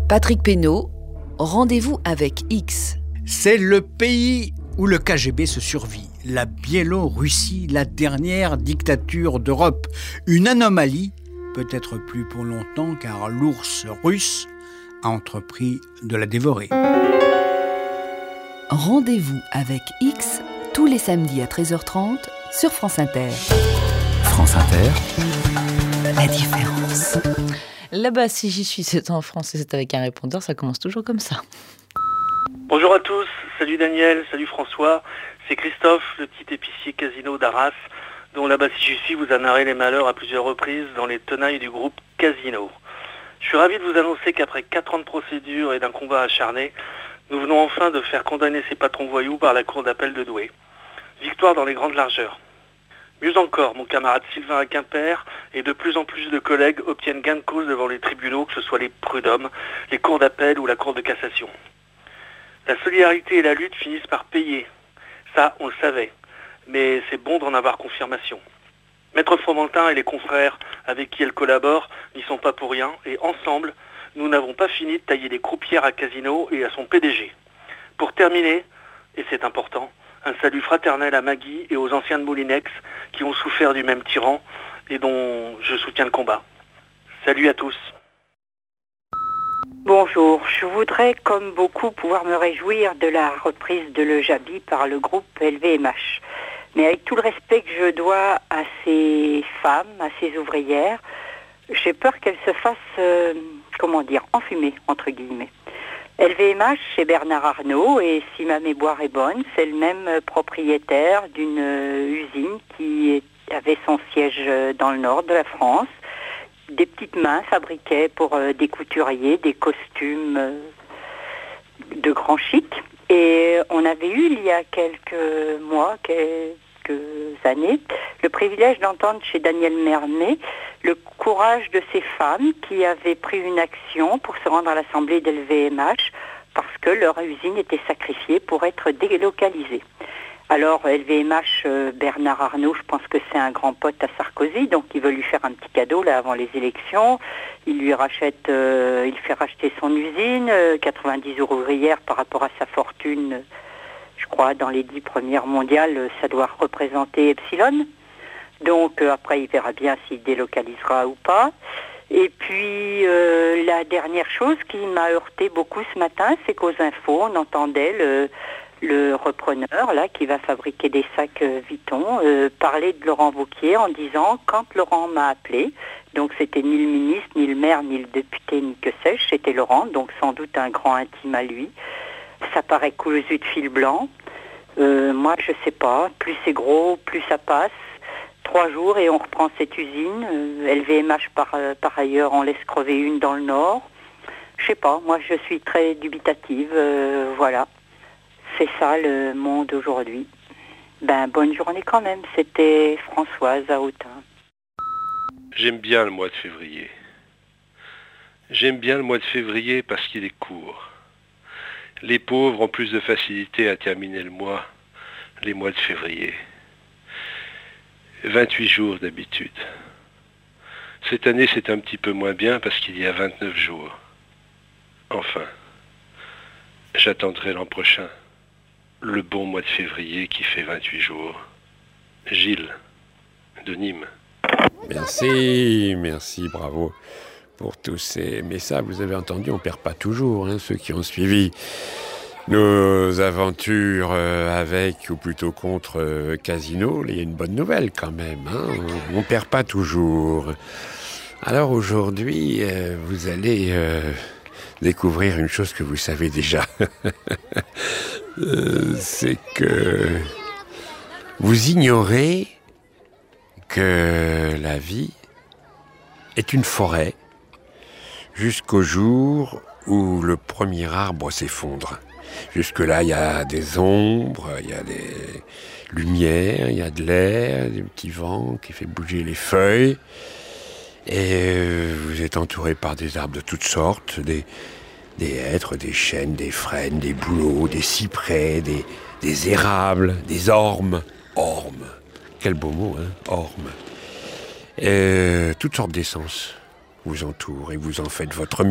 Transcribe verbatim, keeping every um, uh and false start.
Patrick Pénaud, rendez-vous avec X. C'est le pays où le K G B se survit. La Biélorussie, la dernière dictature d'Europe. Une anomalie, peut-être plus pour longtemps, car l'ours russe a entrepris de la dévorer. Rendez-vous avec X, tous les samedis à treize heures trente sur France Inter. France Inter. La différence. Là-bas, si j'y suis, c'est en France et c'est avec un répondeur, ça commence toujours comme ça. Bonjour à tous, salut Daniel, salut François, c'est Christophe, le petit épicier Casino d'Arras, dont là-bas si j'y suis vous a narré les malheurs à plusieurs reprises dans les tenailles du groupe Casino. Je suis ravi de vous annoncer qu'après quatre ans de procédure et d'un combat acharné, nous venons enfin de faire condamner ces patrons voyous par la cour d'appel de Douai. Victoire dans les grandes largeurs. Mieux encore, mon camarade Sylvain à Quimper et de plus en plus de collègues obtiennent gain de cause devant les tribunaux, que ce soit les prud'hommes, les cours d'appel ou la cour de cassation. La solidarité et la lutte finissent par payer. Ça, on le savait. Mais c'est bon d'en avoir confirmation. Maître Fromentin et les confrères avec qui elle collabore n'y sont pas pour rien. Et ensemble, nous n'avons pas fini de tailler des croupières à Casino et à son P D G. Pour terminer, et c'est important, un salut fraternel à Maggie et aux anciens de Moulinex qui ont souffert du même tyran et dont je soutiens le combat. Salut à tous. Bonjour, je voudrais, comme beaucoup, pouvoir me réjouir de la reprise de Le Jabi par le groupe L V M H. Mais avec tout le respect que je dois à ces femmes, à ces ouvrières, j'ai peur qu'elles se fassent, euh, comment dire, enfumer, entre guillemets. L V M H, c'est Bernard Arnault, et si ma mémoire est bonne, c'est le même propriétaire d'une usine qui avait son siège dans le nord de la France. Des petites mains fabriquaient pour euh, des couturiers des costumes euh, de grand chic. Et on avait eu, il y a quelques mois, quelques années, le privilège d'entendre chez Daniel Mermet le courage de ces femmes qui avaient pris une action pour se rendre à l'Assemblée d'L V M H parce que leur usine était sacrifiée pour être délocalisée. Alors, L V M H, euh, Bernard Arnault, je pense que c'est un grand pote à Sarkozy, donc il veut lui faire un petit cadeau là avant les élections. Il lui rachète, euh, il fait racheter son usine, euh, quatre-vingt-dix euros ouvrières par rapport à sa fortune, euh, je crois, dans les dix premières mondiales, euh, ça doit représenter Epsilon. Donc euh, après, il verra bien s'il délocalisera ou pas. Et puis, euh, la dernière chose qui m'a heurté beaucoup ce matin, c'est qu'aux infos, on entendait le... le repreneur là qui va fabriquer des sacs euh, Vuitton euh, parlait de Laurent Wauquiez en disant quand Laurent m'a appelé, donc c'était ni le ministre, ni le maire, ni le député, ni que sais-je, c'était Laurent, donc sans doute un grand intime à lui. Ça paraît cousu de fil blanc. Euh, moi je sais pas, plus c'est gros, plus ça passe. Trois jours et on reprend cette usine. Euh, L V M H par, euh, par ailleurs en laisse crever une dans le nord. Je sais pas, moi je suis très dubitative, euh, voilà. C'est ça le monde aujourd'hui. Ben, bonne journée quand même. C'était Françoise à Autun. J'aime bien le mois de février. J'aime bien le mois de février parce qu'il est court. Les pauvres ont plus de facilité à terminer le mois, les mois de février. vingt-huit jours d'habitude. Cette année, c'est un petit peu moins bien parce qu'il y a vingt-neuf jours. Enfin, j'attendrai l'an prochain. Le bon mois de février qui fait vingt-huit jours. Gilles, de Nîmes. Merci, merci, bravo pour tous ces messages. Vous avez entendu, on ne perd pas toujours, hein, ceux qui ont suivi nos aventures euh, avec, ou plutôt contre euh, Casino. Il y a une bonne nouvelle quand même, hein, on ne perd pas toujours. Alors aujourd'hui, euh, vous allez... Euh, découvrir une chose que vous savez déjà. euh, c'est que vous ignorez que la vie est une forêt jusqu'au jour où le premier arbre s'effondre. Jusque-là, il y a des ombres, il y a des lumières, il y a de l'air, des petits vents qui fait bouger les feuilles. Et vous êtes entouré par des arbres de toutes sortes, des, des hêtres, des chênes, des frênes, des bouleaux, des cyprès, des, des érables, des ormes. Ormes. Quel beau mot, hein, ormes. Et toutes sortes d'essences vous entourent et vous en faites votre